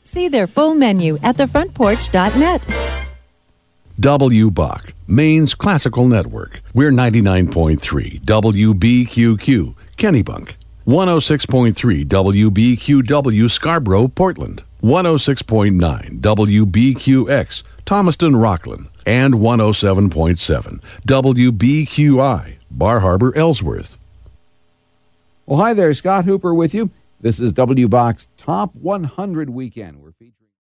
See their full menu at thefrontporch.net. W. Bach, Maine's classical network. We're 99.3 WBQQ, Kennebunk. 106.3 WBQW, Scarborough, Portland. 106.9 WBQX, Thomaston, Rockland. And 107.7 WBQI, Bar Harbor, Ellsworth. Well, hi there, Scott Hooper with you. This is W. Bach's Top 100 Weekend. We're featuring